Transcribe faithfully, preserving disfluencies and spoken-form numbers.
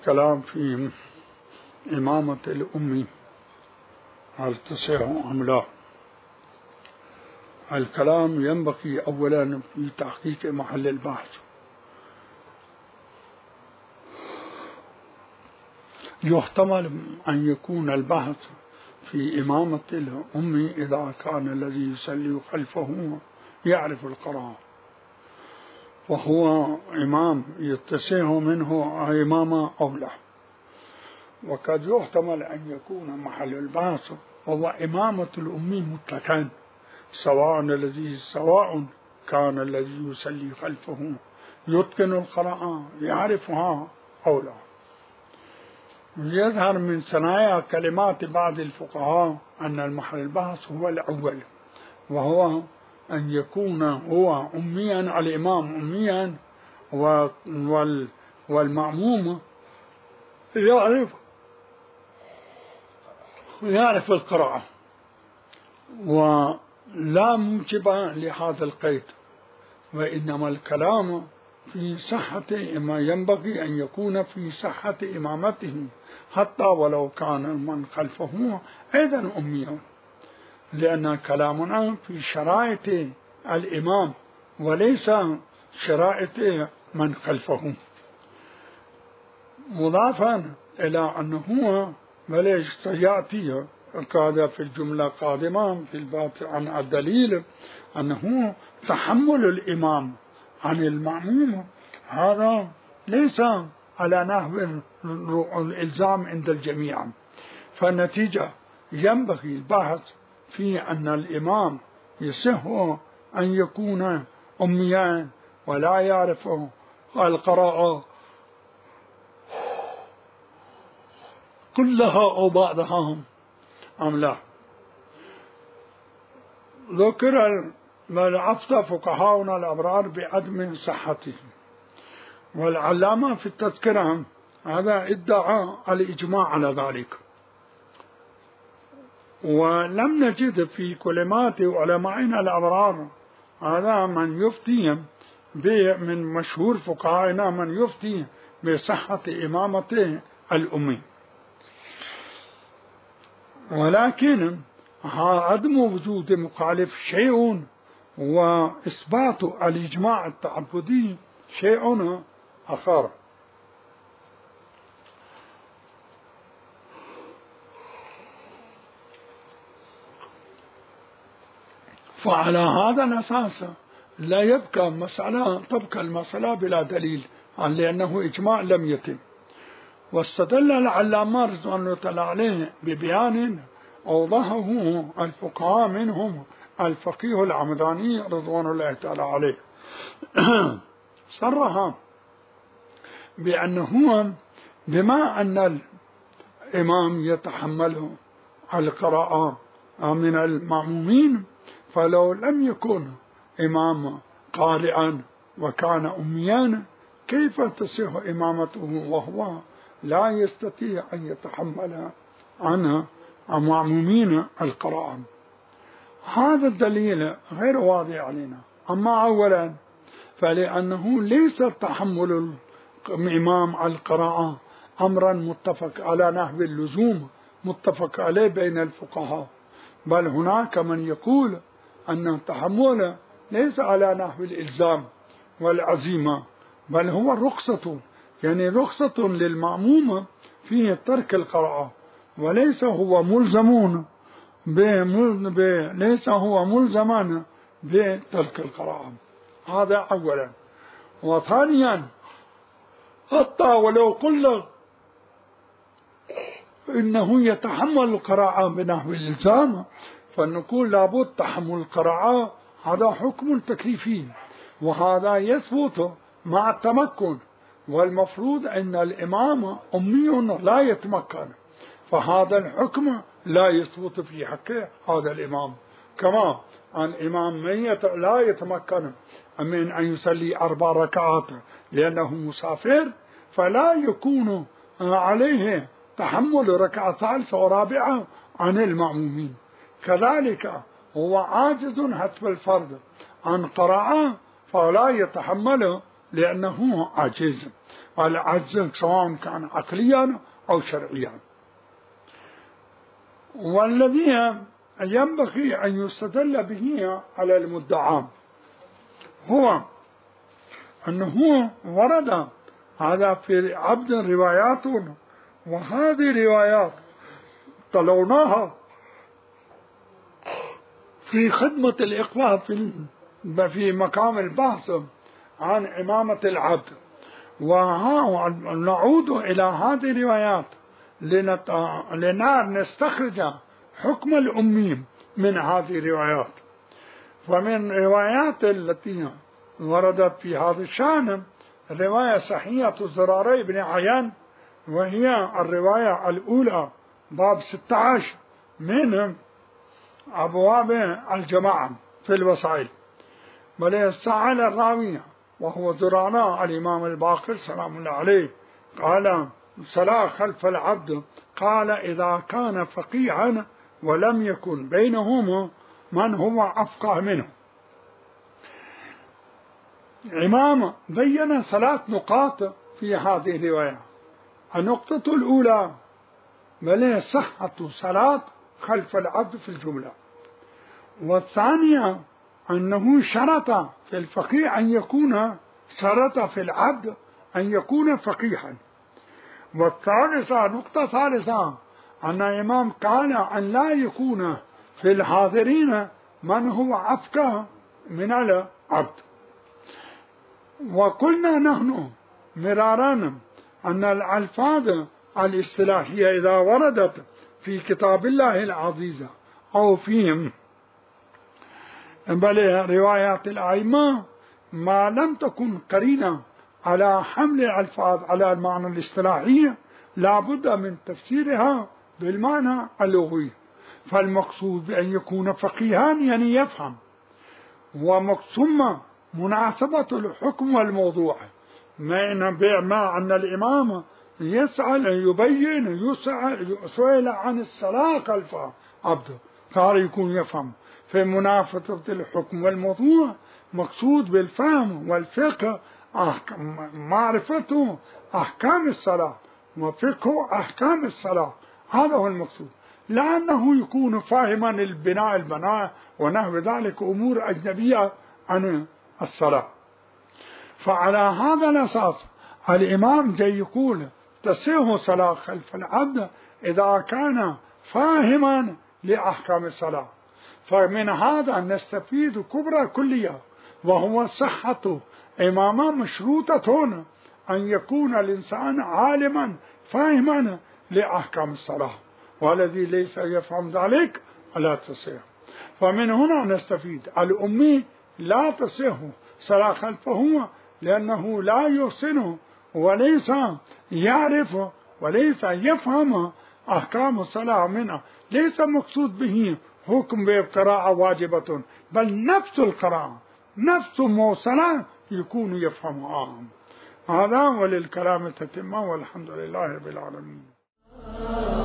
الكلام في إمامة الأم هل تصح أم لا؟ الكلام ينبغي أولا في تحقيق محل البحث. يحتمل أن يكون البحث في إمامة الأم إذا كان الذي يصلي خلفه يعرف القراءة وهو إمام يتسه منه إمامة أو لا، وقد يحتمل أن يكون محل البحث هو إمامة الأم مطلقا، سواء الذي سواء كان الذي يصلي خلفه يتقن القراءة يعرفها أو لا. يظهر من ثنايا كلمات بعض الفقهاء أن المحل البحث هو الأول، وهو أن يكون هو أميا الإمام أميا والمأموم يعرف يعرف القراءة، ولا موجب لهذا القيد، وإنما الكلام في صحة ما ينبغي أن يكون في صحة إمامته حتى ولو كان من خلفه أيضا أميا، لأن كلامنا في شرائط الإمام وليس شرائط من خلفه. مضافا إلى أنه وليس يأتي كذا في الجملة قادمة في الباب عن الدليل أنه تحمل الإمام عن المأموم هذا ليس على نحو الإلزام عند الجميع، فالنتيجة ينبغي البحث في أن الإمام يصح أن يكون أميا ولا يعرف القراءة كلها أو بعضها أم لا. ذكر الأفتى فقهاؤنا الأبرار بعدم صحته، والعلامة في التذكرة هذا ادعى الإجماع على ذلك، ولم نجد في كلمات علمائنا الأبرار هذا من يفتي من مشهور فقهائنا من يفتي بصحة إمامة الأمي، ولكن عدم وجود مخالف شيء وإثبات الإجماع التعبدي شيء آخر. فعلى هذا الأساس لا يبقى مسألة تبقى المسألة بلا دليل، لأنه إجماع لم يتم. واستدل العلامة رضوان الله تعالى عليه ببيان أوضحه الفقهاء منهم الفقيه العمداني رضوان الله تعالى عليه صرح بأنه بما أن الإمام يتحمل القراءة من المأمومين، فلو لم يكن إمام قارئا وكان أميا كيف تصح إمامته وهو لا يستطيع أن يتحمل عن المأمومين القراءة؟ هذا الدليل غير واضح علينا. أما أولا فلأنه ليس تحمل الإمام القراءة أمرا متفق على نحو اللزوم متفق عليه بين الفقهاء، بل هناك من يقول أن التحمل ليس على نحو الإلزام والعزيمة، بل هو رخصة، يعني رخصة للمأموم في ترك القراءة، وليس هو ملزمون ليس هو ملزما بترك القراءة. هذا أولا. وثانيا حتى ولو قلنا إنه يتحمل القراءة بنحو الإلزام، فنقول لابد تحمل القراءة هذا حكم تكليفي، وهذا يثبت مع التمكن، والمفروض أن الإمام أمي لا يتمكن، فهذا الحكم لا يثبت في حقه هذا الإمام. كما الإمام ميت لا يتمكن من أن يصلي أربع ركعات لأنه مسافر، فلا يكون عليه تحمل ركعة ثالثة ورابعة عن المأمومين. كذلك هو عاجز حسب الفرض عن قراءة فلا يتحمل لأنه عاجز. العجز سواء كان عقليا أو شرعيا. والذي ينبغي أن يستدل به على المدعى هو أنه ورد هذا في عبد روايات، وهذه روايات طلعناها في خدمة الإقواء في في مقام البحث عن إمامة العبد، ونعود إلى هذه الروايات لنستخرج حكم الأمي من هذه الروايات. ومن الروايات التي وردت في هذا الشأن رواية صحيحة زراري بن عيان، وهي الرواية الأولى باب ستة عشر من أبواب الجماعة في الوسائل. بل سأل الراوي وهو زرارة الإمام الباقر سلام الله عليه قال صلاة خلف العبد، قال إذا كان فقيها ولم يكن بينهما من هو أفقه منه. الإمام بين ثلاث نقاط في هذه الرواية. النقطة الأولى بل صحة صلاة خلف العبد في الجملة، والثانية أنه شرط في الفقيه أن يكون شرط في العبد أن يكون فقيها، والثالثة نقطة ثالثة أن الإمام قال أن لا يكون في الحاضرين من هو أفقه من العبد. وقلنا نحن مرارا أن الألفاظ الاصطلاحية إذا وردت في كتاب الله العزيز أو فيهم بل روايات الأئمة ما لم تكن قرينة على حمل الألفاظ على المعنى الاصطلاحي لا بد من تفسيرها بالمعنى اللغوي. فالمقصود بأن يكون فقيها يعني يفهم، وثم مناسبة الحكم والموضوع، مع أن الإمام يسأل يبين يسأل يسأل عن الصلاة خلف عبده، صار يكون يفهم. في مناسبة الحكم والموضوع مقصود بالفهم والفقه معرفته أحكام الصلاة وفقه أحكام الصلاة، هذا هو المقصود، لأنه يكون فاهما البناء البناء ونحو ذلك أمور أجنبية عن الصلاة. فعلى هذا الأساس الإمام جاي يقول تصح صلاة خلف العبد إذا كان فاهما لأحكام الصلاة. فمن هذا نستفيد كبرى كلية، وهو صحة إمامة مشروطة أن يكون الإنسان عالما فاهما لأحكام الصلاة، والذي ليس يفهم ذلك لا تصح. فمن هنا نستفيد الأمي لا تصح صلاة خلفه لأنه لا يحسن وليس يعرف وليس يفهم أحكام الصلاة منها، ليس مقصود به حكم بالقراءة واجبة، بل نفس القراءة نفس موصلة يكون يفهمها. هذا وللكلام تتمة، والحمد لله رب العالمين.